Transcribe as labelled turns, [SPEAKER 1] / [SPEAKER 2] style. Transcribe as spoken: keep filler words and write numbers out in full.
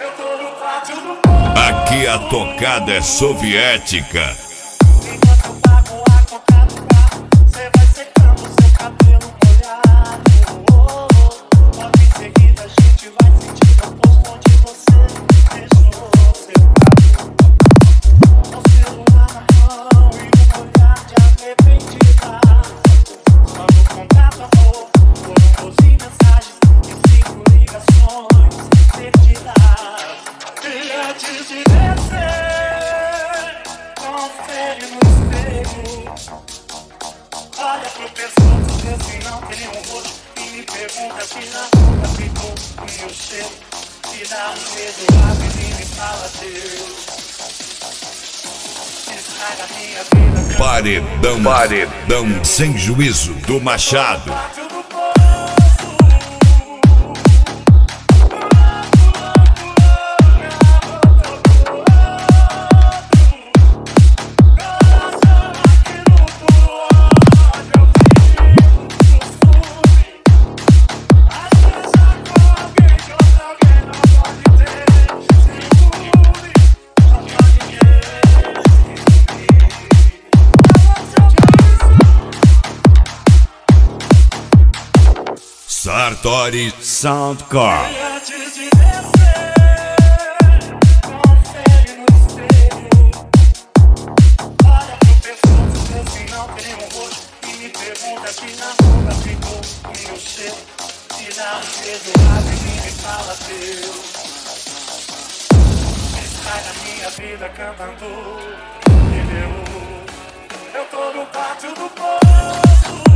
[SPEAKER 1] Aqui a tocada é soviética.
[SPEAKER 2] Enquanto eu pago a conta do carro, cê vai secando seu cabelo molhado. Oh, oh. Logo em seguida a gente vai sentir o posto onde você deixou seu carro. Com celular na mão e um olhar de arrependida. Só no contato amor, foram doze mensagens e cinco ligações perdidas. E antes de descer, confere no espelho. Olha pro pescoço, vê se não tem um rosto. E me pergunta se na boca ficou o meu cheiro. Se dá um beijo rápido e me fala Deus. Estraga minha vida.
[SPEAKER 1] Paredão, paredão sem juízo do Machado. Sartori Soundcore.
[SPEAKER 2] Antes de descer, confere no espelho. Olha pro pescoço, vê se não tem um rosto. E me pergunta se na boca ficou o meu cheiro. Se dá um beijo rápido e me fala Deus. Sai da minha vida cantando. Entendeu? Eu tô no pátio do poço.